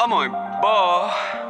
О мой бог.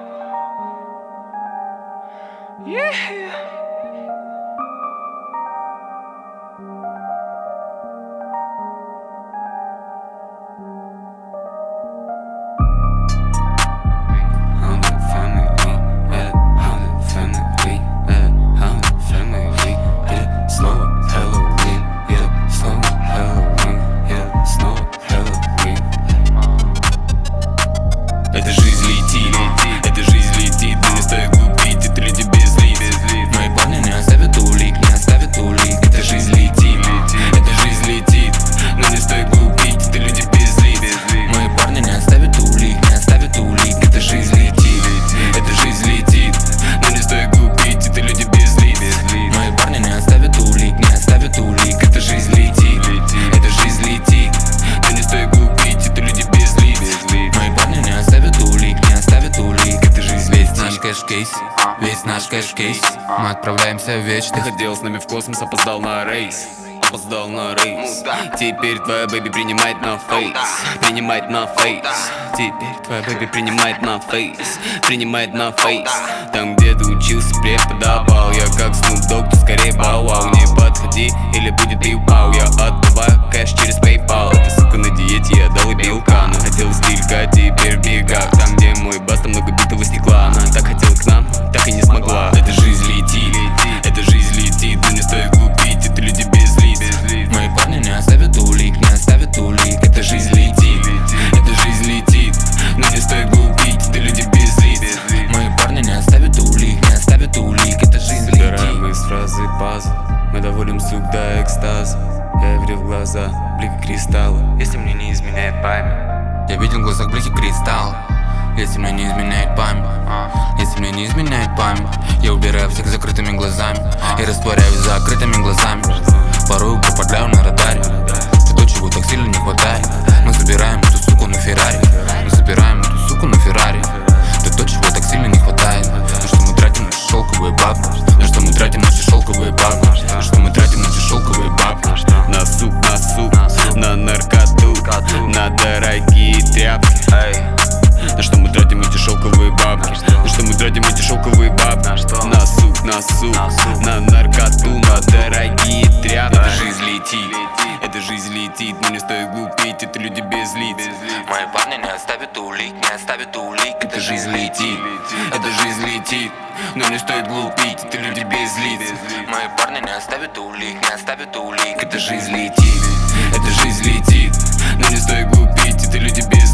Эта жизнь летит, эта жизнь летит, но не стоит глупить, это люди без лиц. Мои парни не оставят улик, не оставят улик. Эта жизнь летит, эта жизнь летит, но не стоит глупить, это люди без лиц. Мои парни не оставят улик, не оставят улик. Эта жизнь летит, эта жизнь летит, но не стоит глупить, это люди без лиц. Мои парни не оставят улик, не оставят улик. Эта жизнь летит, эта жизнь летит, но не стоит глупить, это люди без лиц. Мои парни не оставят улик, не оставят улик. Это жизнь весь наш кэш-кейс, весь наш кэш-кейс. Мы отправляемся в вечность. Ты хотел с нами в космос, опоздал на рейс. Опоздал на рейс. Теперь твоя бэби принимает на фейс. Принимает на фейс. Теперь твоя бэби принимает на фейс. Принимает на фейс. Там, где ты учился, преподавал. Я как Snoop Dogg, ты скорее бау-вау. Не подходи, или будет пиу-пау. Я отдаваю кэш через PayPal. Ты, сука, на диете, я дал и белка. Она хотела стилька, теперь в бегах. Там, где мой бас, там много битого стекла. Она так хотела к нам, так и не смогла. Эта жизнь летит, эта жизнь летит, но не стоит глупить, это люди без лиц. Мои парни не оставят улик, не оставят улик. Эта жизнь летит, эта жизнь летит, но не стоит глупить, это люди без лиц. Мои парни не оставят улик, не оставят улик. Эта жизнь летит. Собираем из фразы пазл, мы доводим сук до экстаза. Я верю в глаза, блики кристалла. Если мне не изменяет память, я видел в глазах блики кристалла. Если мне не изменяет память, если мне не изменяет память, я убираю всех закрытыми глазами и растворяюсь за закрытыми глазами. Порой попадаю на радаре, это то, чего так сильно не хватает. Мы собираем эту суку на Феррари, мы собираем эту суку на Феррари. Это то, чего так сильно не хватает. На что мы тратим наши шелковые бабки, на что мы тратим наши шелковые бабки, на что мы тратим наши шелковые бабки. На сук, на наркоту, на дорогие тряпки. На что мы тратим эти шелковые бабки? На что мы тратим эти шелковые бабки? На сук, на наркоту, на дорогие тряпки. Эта жизнь летит, эта жизнь летит, но не стоит глупить, это люди без лиц. Мои парни не оставят улик, не оставят улик. Эта жизнь летит, эта жизнь летит, но не стоит глупить, это люди без лиц. Мои парни не оставят улик, не оставят улик. Эта жизнь летит, эта жизнь летит, но не стоит глупить, это люди без лиц.